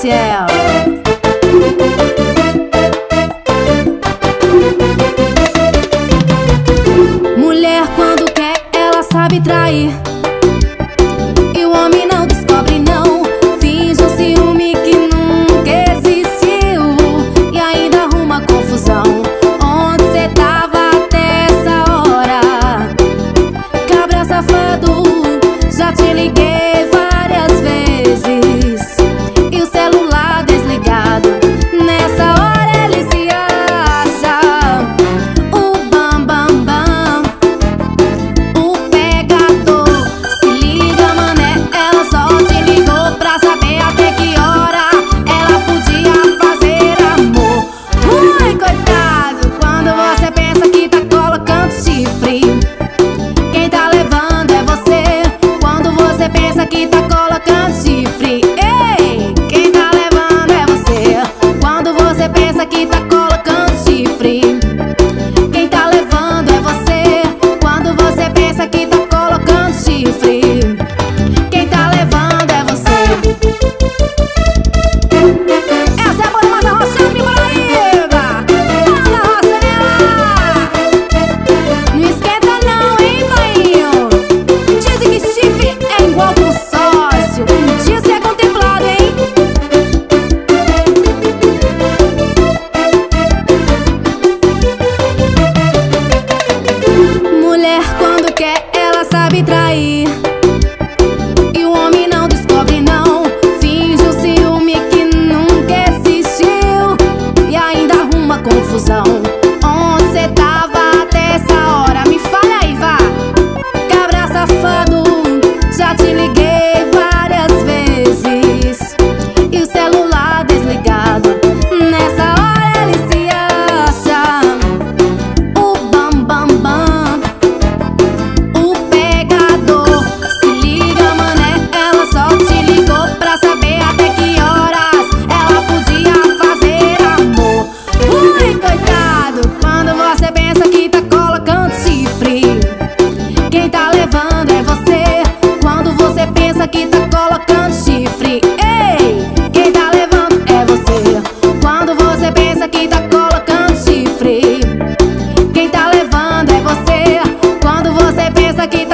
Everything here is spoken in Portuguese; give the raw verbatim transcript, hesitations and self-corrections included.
Maciel. Mulher quando quer, ela sabe trair, e o homem não descobre não. Finge um ciúme que nunca existiu e ainda arruma confusão. Onde cê tava até essa hora? Cabra safado, já te liguei várias vezes e o celular desligado. Nessa hora ele se acha o bam bam bam, o pegador. Se liga mané, ela só te ligou pra saber até que hora ela podia fazer amor. Ui, coitado, quando você pensa que tá colocando chifre, quem tá levando é você. Quando você pensa que tá colocando chifre, ei, quem tá levando é você. Quando você pensa que tá colocando chifre, quem tá levando é você. Quando você pensa que tá colocando chifre, quem tá levando é você. Essa é a Boa Rocha, me Paraíba. Manda a roça nela. Não esquenta não, hein, maninho. Dizem que chifre é igual consórcio, um dia cê é contemplado, hein. Mulher quando quer, ela sabe trair, e o homem não descobre não. Finge um ciúme que nunca existiu e ainda arruma confusão. Onde cê tava até essa hora? Me fala aí, vá. Cabra safado, já te liguei várias vezes e o celular desligado. Nessa hora ele se acha o bam bam bam, o pegador. Se liga mané, ela só te ligou pra saber até que horas ela podia fazer amor. Ui, coitado, quando você pensa que tá colocando chifre, quem tá levando é você. Quando você pensa que tá colocando chifre, ei, quem tá levando é você. Quando você pensa que tá colocando chifre, quem tá levando é você. Quando você pensa que tá